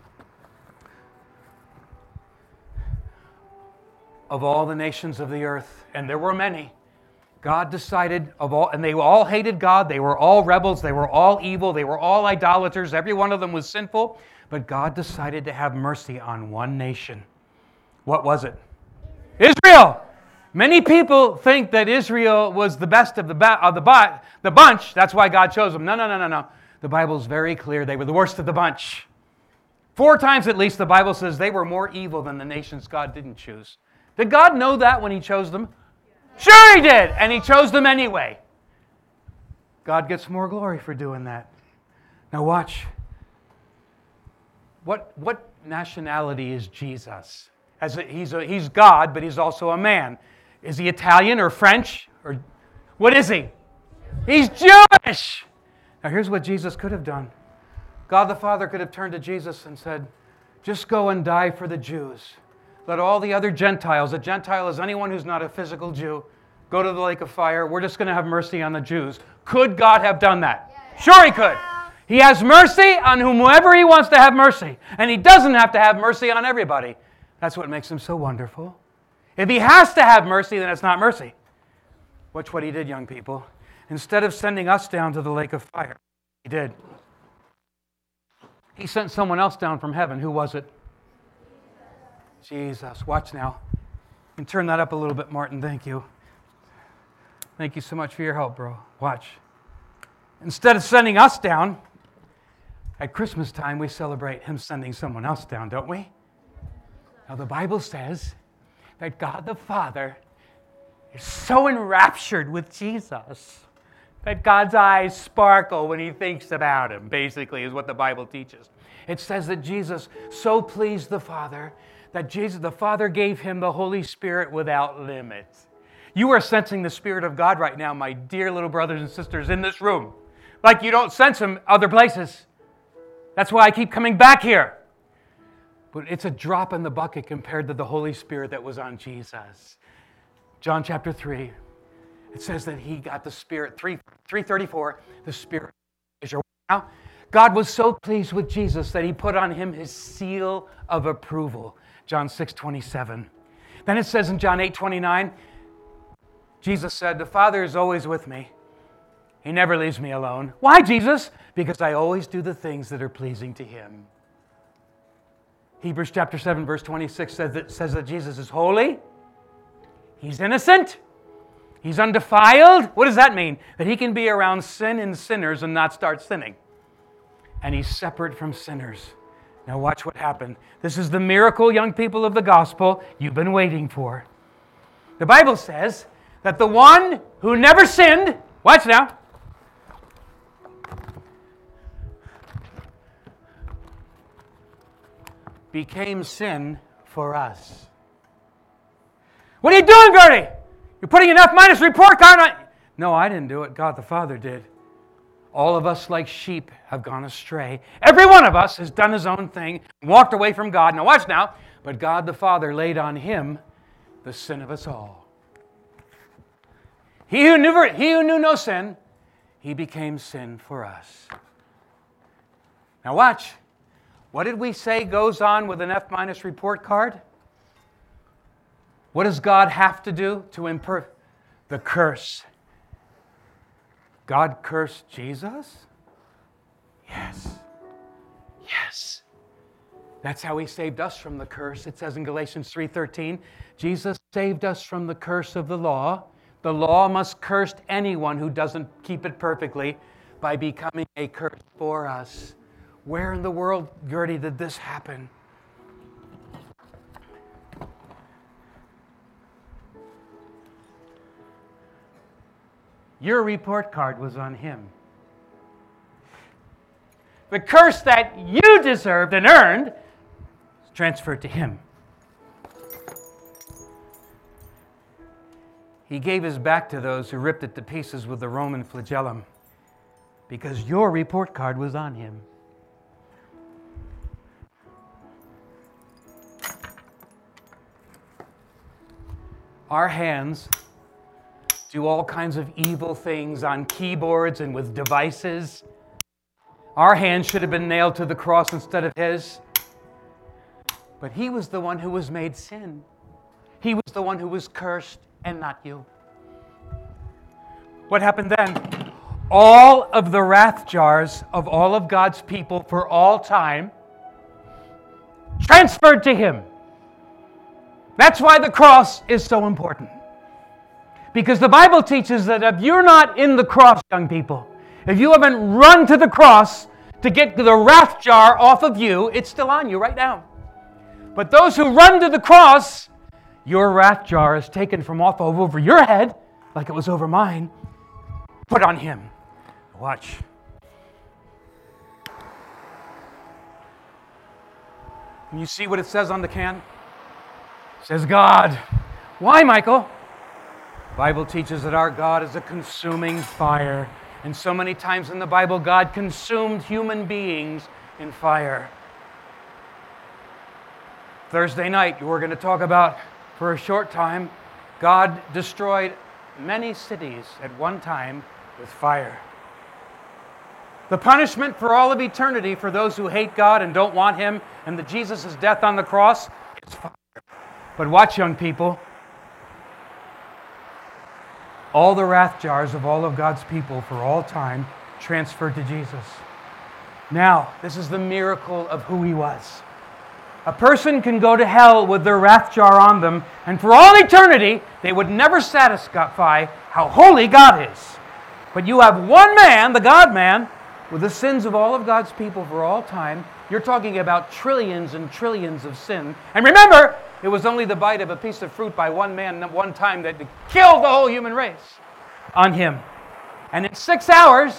Of all the nations of the earth, and there were many, God decided and they all hated God, they were all rebels, they were all evil, they were all idolaters, every one of them was sinful, but God decided to have mercy on one nation. What was it? Israel! Many people think that Israel was the best of the bunch, that's why God chose them. No. The Bible's very clear, they were the worst of the bunch. 4 times at least the Bible says they were more evil than the nations God didn't choose. Did God know that when he chose them? Sure he did, and he chose them anyway. God gets more glory for doing that. Now watch. What nationality is Jesus? He's God, but he's also a man. Is he Italian or French? Or what is he? He's Jewish! Now here's what Jesus could have done. God the Father could have turned to Jesus and said, just go and die for the Jews. Let all the other Gentiles, a Gentile is anyone who's not a physical Jew, go to the lake of fire. We're just going to have mercy on the Jews. Could God have done that? Sure he could. He has mercy on whomever he wants to have mercy. And he doesn't have to have mercy on everybody. That's what makes him so wonderful. If he has to have mercy, then it's not mercy. Watch what he did, young people. Instead of sending us down to the lake of fire, he did. He sent someone else down from heaven. Who was it? Jesus. Watch now. You can turn that up a little bit, Martin. Thank you. Thank you so much for your help, bro. Watch. Instead of sending us down, at Christmas time we celebrate Him sending someone else down, don't we? Now the Bible says that God the Father is so enraptured with Jesus that God's eyes sparkle when He thinks about Him, basically, is what the Bible teaches. It says that Jesus so pleased the Father that the Father gave Him the Holy Spirit without limit. You are sensing the Spirit of God right now, my dear little brothers and sisters, in this room, like you don't sense Him other places. That's why I keep coming back here. But it's a drop in the bucket compared to the Holy Spirit that was on Jesus. John chapter 3, it says that He got the Spirit, 3:34, the Spirit is your. Now, God was so pleased with Jesus that He put on Him His seal of approval. John 6:27. Then it says in John 8:29, Jesus said, the Father is always with me. He never leaves me alone. Why, Jesus? Because I always do the things that are pleasing to Him. Hebrews chapter 7, verse 26 says that Jesus is holy. He's innocent. He's undefiled. What does that mean? That He can be around sin and sinners and not start sinning. And He's separate from sinners. Now watch what happened. This is the miracle, young people of the gospel, you've been waiting for. The Bible says that the one who never sinned, watch now, became sin for us. What are you doing, Gertie? You're putting an F- report card on. No, I didn't do it. God the Father did. All of us like sheep have gone astray. Every one of us has done his own thing, walked away from God. Now watch now. But God the Father laid on Him the sin of us all. He who knew no sin, He became sin for us. Now watch. What did we say goes on with an F- report card? What does God have to do to improve? The curse. God cursed Jesus? Yes. Yes. That's how He saved us from the curse. It says in Galatians 3:13, Jesus saved us from the curse of the law. The law must curse anyone who doesn't keep it perfectly by becoming a curse for us. Where in the world, Gertie, did this happen? Your report card was on Him. The curse that you deserved and earned is transferred to Him. He gave His back to those who ripped it to pieces with the Roman flagellum because your report card was on Him. Our hands do all kinds of evil things on keyboards and with devices. Our hands should have been nailed to the cross instead of His. But He was the one who was made sin. He was the one who was cursed and not you. What happened then? All of the wrath jars of all of God's people for all time transferred to Him. That's why the cross is so important. Because the Bible teaches that if you're not in the cross, young people, if you haven't run to the cross to get the wrath jar off of you, it's still on you right now. But those who run to the cross, your wrath jar is taken from off over your head, like it was over mine, put on Him. Watch. Can you see what it says on the can? It says God. Why, Michael? The Bible teaches that our God is a consuming fire. And so many times in the Bible, God consumed human beings in fire. Thursday night, we're going to talk about, for a short time, God destroyed many cities at one time with fire. The punishment for all of eternity for those who hate God and don't want Him and the Jesus' death on the cross is fire. But watch, young people. All the wrath jars of all of God's people for all time transferred to Jesus. Now, this is the miracle of who He was. A person can go to hell with their wrath jar on them, and for all eternity, they would never satisfy how holy God is. But you have one man, the God-man, with the sins of all of God's people for all time. You're talking about trillions and trillions of sin. And remember, it was only the bite of a piece of fruit by one man at one time that killed the whole human race on him. And in 6 hours,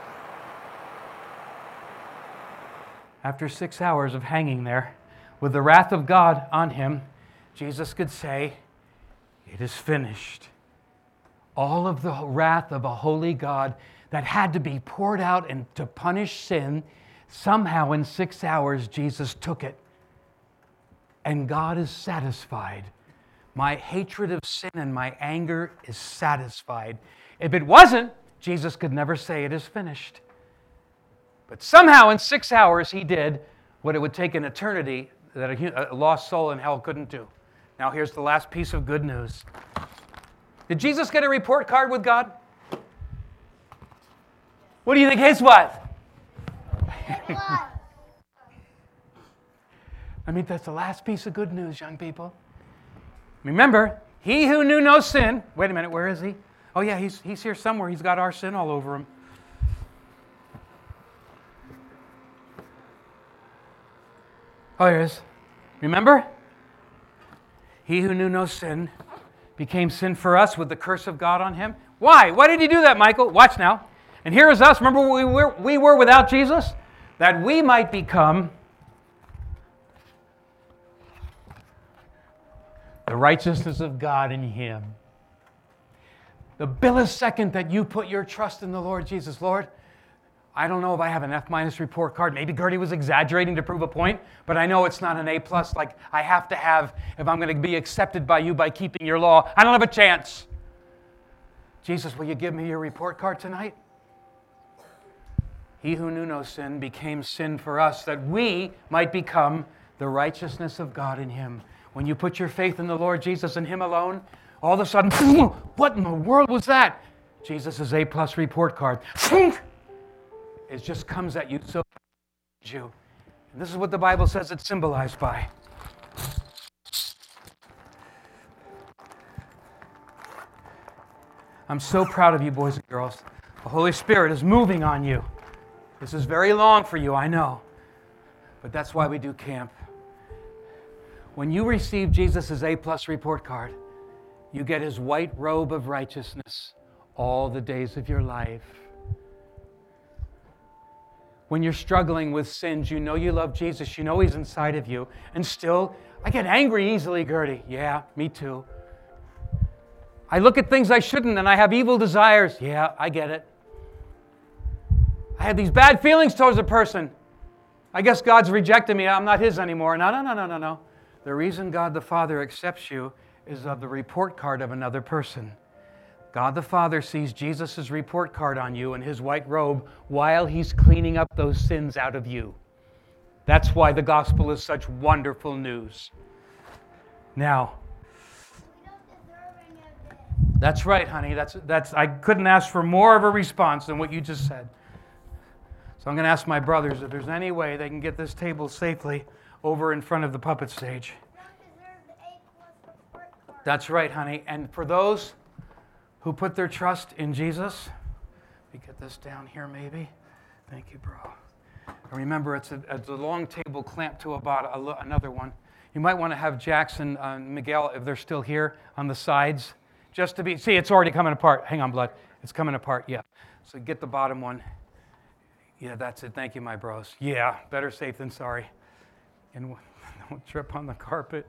after 6 hours of hanging there, with the wrath of God on him, Jesus could say, "It is finished." All of the wrath of a holy God that had to be poured out and to punish sin, somehow in 6 hours, Jesus took it. And God is satisfied. My hatred of sin and my anger is satisfied. If it wasn't, Jesus could never say it is finished. But somehow in 6 hours, he did what it would take an eternity that a lost soul in hell couldn't do. Now here's the last piece of good news. Did Jesus get a report card with God? What do you think his was? I mean, that's the last piece of good news, young people. Remember, he who knew no sin. Wait a minute, where is he? Oh yeah, he's here somewhere. He's got our sin all over him. Oh, here it is. Remember? He who knew no sin became sin for us with the curse of God on him. Why? Why did he do that, Michael? Watch now. And here is us. Remember we were without Jesus? That we might become the righteousness of God in him. The millisecond that you put your trust in the Lord Jesus, Lord, I don't know if I have an F- report card. Maybe Gertie was exaggerating to prove a point, but I know it's not an A+ like I have to have if I'm going to be accepted by you by keeping your law. I don't have a chance. Jesus, will you give me your report card tonight? He who knew no sin became sin for us, that we might become the righteousness of God in him. When you put your faith in the Lord Jesus and him alone, all of a sudden, what in the world was that? Jesus' A+ report card. It just comes at you so you. And this is what the Bible says it's symbolized by. I'm so proud of you, boys and girls. The Holy Spirit is moving on you. This is very long for you, I know. But that's why we do camp. When you receive Jesus' A+ report card, you get his white robe of righteousness all the days of your life. When you're struggling with sins, you know you love Jesus, you know he's inside of you, and still, I get angry easily, Gertie. Yeah, me too. I look at things I shouldn't and I have evil desires. Yeah, I get it. I had these bad feelings towards a person. I guess God's rejected me. I'm not his anymore. No. The reason God the Father accepts you is of the report card of another person. God the Father sees Jesus' report card on you in his white robe while he's cleaning up those sins out of you. That's why the gospel is such wonderful news. Now, that's right, honey. That's. I couldn't ask for more of a response than what you just said. So I'm going to ask my brothers if there's any way they can get this table safely over in front of the puppet stage. That's right, honey. And for those who put their trust in Jesus, we get this down here maybe. Thank you, bro. And remember, it's a long table clamped to about another one. You might want to have Jackson and Miguel, if they're still here, on the sides. Just to be, see, it's already coming apart. Hang on, blood. It's coming apart, yeah. So get the bottom one. Yeah, that's it. Thank you, my bros. Yeah, better safe than sorry. And don't trip on the carpet.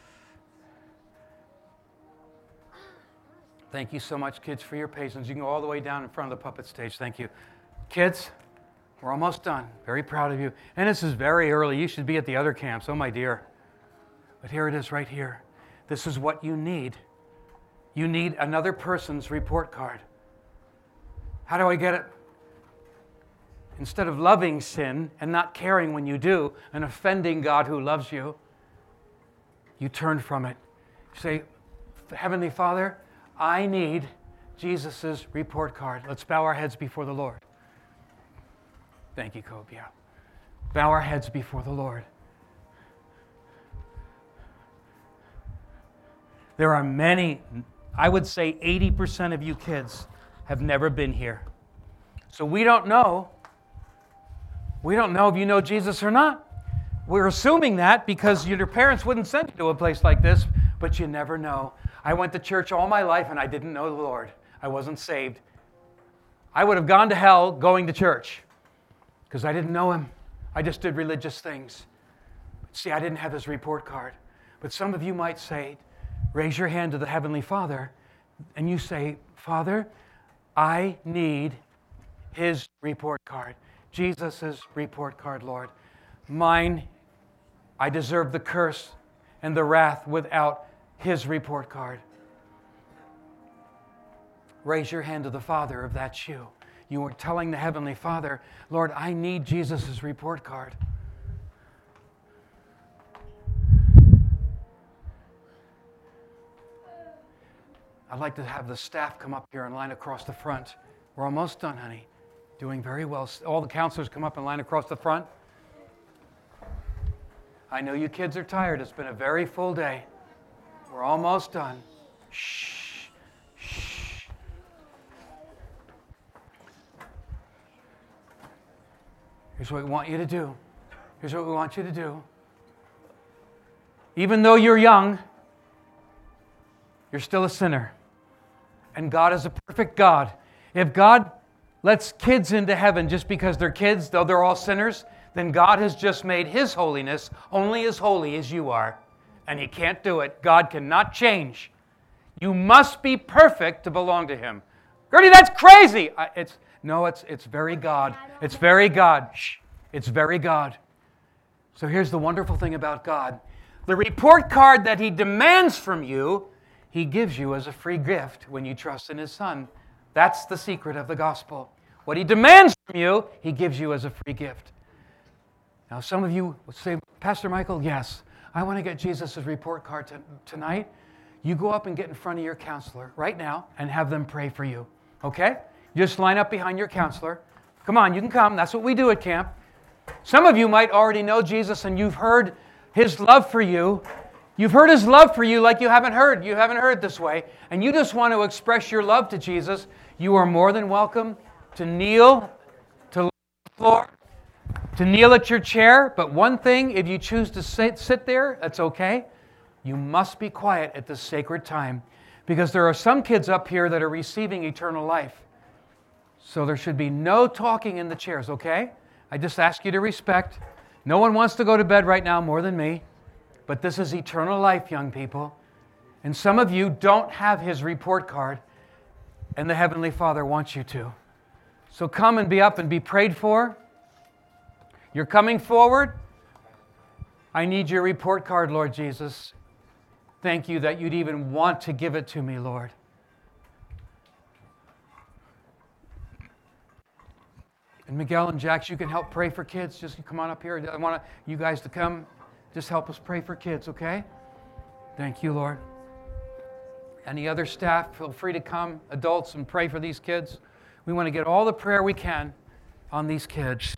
Thank you so much, kids, for your patience. You can go all the way down in front of the puppet stage. Thank you. Kids, we're almost done. Very proud of you. And this is very early. You should be at the other camps. Oh, my dear. But here it is right here. This is what you need. You need another person's report card. How do I get it? Instead of loving sin and not caring when you do and offending God who loves you, you turn from it. You say, Heavenly Father, I need Jesus' report card. Let's bow our heads before the Lord. Thank you, Cobia. Bow our heads before the Lord. There are many, I would say 80% of you kids have never been here. So we don't know. We don't know if you know Jesus or not. We're assuming that because your parents wouldn't send you to a place like this, but you never know. I went to church all my life and I didn't know the Lord. I wasn't saved. I would have gone to hell going to church because I didn't know Him. I just did religious things. See, I didn't have His report card. But some of you might say, raise your hand to the Heavenly Father, and you say, Father, I need His report card. Jesus' report card, Lord. Mine, I deserve the curse and the wrath without His report card. Raise your hand to the Father if that's you. You are telling the Heavenly Father, Lord, I need Jesus' report card. I'd like to have the staff come up here and line across the front. We're almost done, honey. Doing very well. All the counselors come up and line across the front. I know you kids are tired. It's been a very full day. We're almost done. Shh. Shh. Here's what we want you to do. Here's what we want you to do. Even though you're young, you're still a sinner. And God is a perfect God. If God lets kids into heaven just because they're kids, though they're all sinners, then God has just made His holiness only as holy as you are. And He can't do it. God cannot change. You must be perfect to belong to Him. Gertie, that's crazy! It's very God. It's very God. Shh. It's very God. So here's the wonderful thing about God. The report card that He demands from you, He gives you as a free gift when you trust in His Son. That's the secret of the gospel. What He demands from you, He gives you as a free gift. Now, some of you would say, Pastor Michael, yes, I want to get Jesus' report card tonight. You go up and get in front of your counselor right now and have them pray for you. Okay? Just line up behind your counselor. Come on, you can come. That's what we do at camp. Some of you might already know Jesus and you've heard His love for you. You've heard His love for you like you haven't heard. You haven't heard this way. And you just want to express your love to Jesus. You are more than welcome to kneel, to lay on the floor, to kneel at your chair. But one thing, if you choose to sit there, that's okay. You must be quiet at this sacred time because there are some kids up here that are receiving eternal life. So there should be no talking in the chairs, okay? I just ask you to respect. No one wants to go to bed right now more than me. But this is eternal life, young people. And some of you don't have His report card, and the Heavenly Father wants you to. So come and be up and be prayed for. You're coming forward. I need your report card, Lord Jesus. Thank you that you'd even want to give it to me, Lord. And Miguel and Jax, you can help pray for kids. Just come on up here. I want you guys to come. Just help us pray for kids, okay? Thank you, Lord. Any other staff, feel free to come, adults, and pray for these kids. We want to get all the prayer we can on these kids.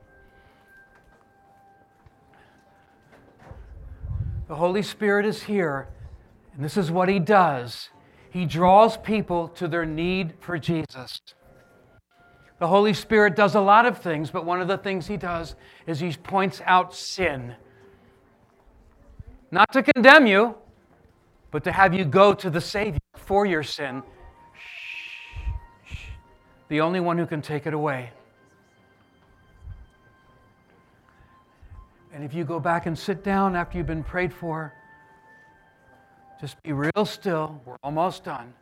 The Holy Spirit is here, and this is what He does. He draws people to their need for Jesus. The Holy Spirit does a lot of things, but one of the things He does is He points out sin. Not to condemn you, but to have you go to the Savior for your sin. Shh. The only one who can take it away. And if you go back and sit down after you've been prayed for, just be real still. We're almost done.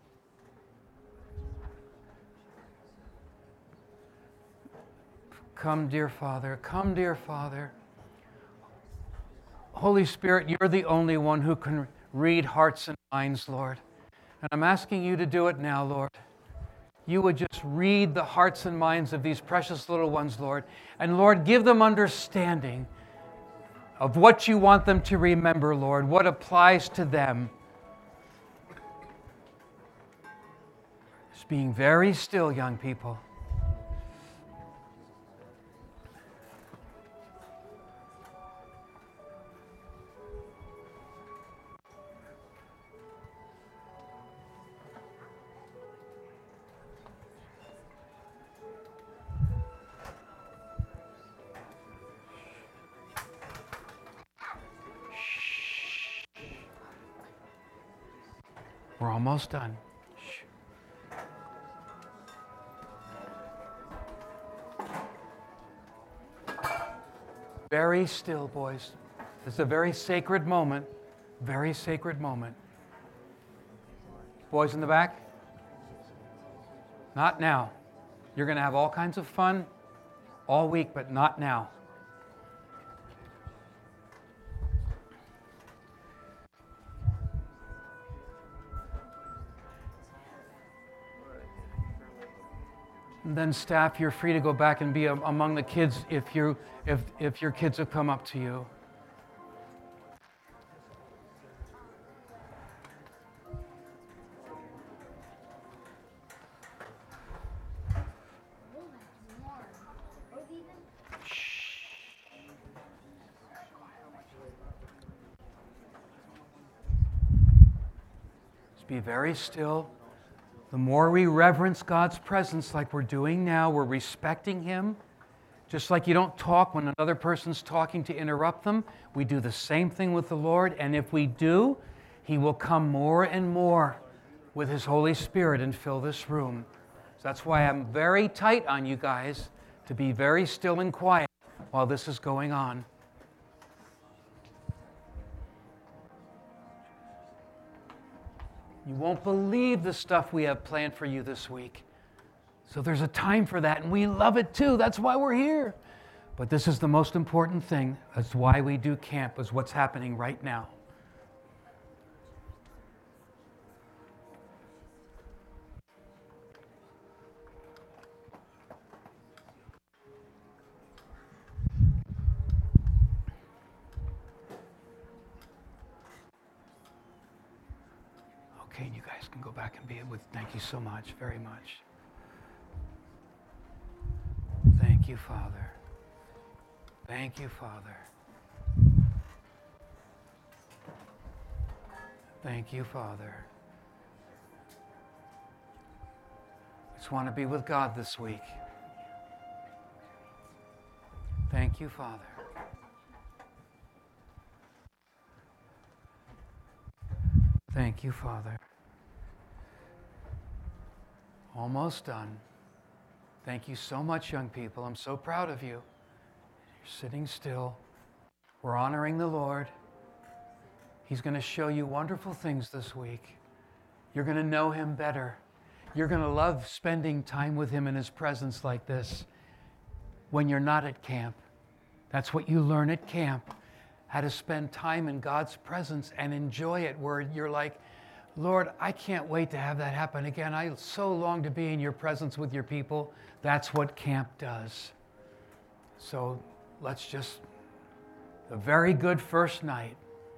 Come, dear Father. Come, dear Father. Holy Spirit, you're the only one who can read hearts and minds, Lord. And I'm asking you to do it now, Lord. You would just read the hearts and minds of these precious little ones, Lord. And Lord, give them understanding of what you want them to remember, Lord, what applies to them. Just being very still, young people. We're almost done. Shh. Very still, boys. This is a very sacred moment. Very sacred moment. Boys in the back? Not now. You're going to have all kinds of fun all week, but not now. And then staff, you're free to go back and be among the kids if your kids have come up to you. Just be very still. The more we reverence God's presence like we're doing now, we're respecting Him. Just like you don't talk when another person's talking to interrupt them, we do the same thing with the Lord. And if we do, He will come more and more with His Holy Spirit and fill this room. So that's why I'm very tight on you guys to be very still and quiet while this is going on. You won't believe the stuff we have planned for you this week. So there's a time for that, and we love it too. That's why we're here. But this is the most important thing. That's why we do camp, is what's happening right now. Okay, and you guys can go back and be with. Thank you so much, very much. Thank you, Father. Thank you, Father. Thank you, Father. Just want to be with God this week. Thank you, Father. Thank you, Father. Almost done. Thank you so much, young people. I'm so proud of you. You're sitting still. We're honoring the Lord. He's going to show you wonderful things this week. You're going to know Him better. You're going to love spending time with Him in His presence like this when you're not at camp. That's what you learn at camp, how to spend time in God's presence and enjoy it, where you're like, Lord, I can't wait to have that happen again. I so long to be in your presence with your people. That's what camp does. So let's just, a very good first night.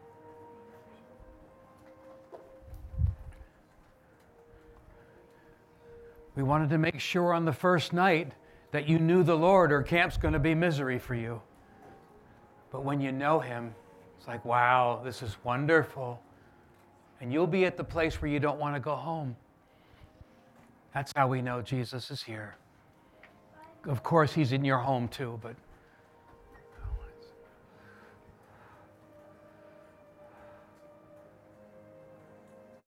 We wanted to make sure on the first night that you knew the Lord, or camp's going to be misery for you. But when you know Him, it's like, wow, this is wonderful. And you'll be at the place where you don't want to go home. That's how we know Jesus is here. Of course, He's in your home too, but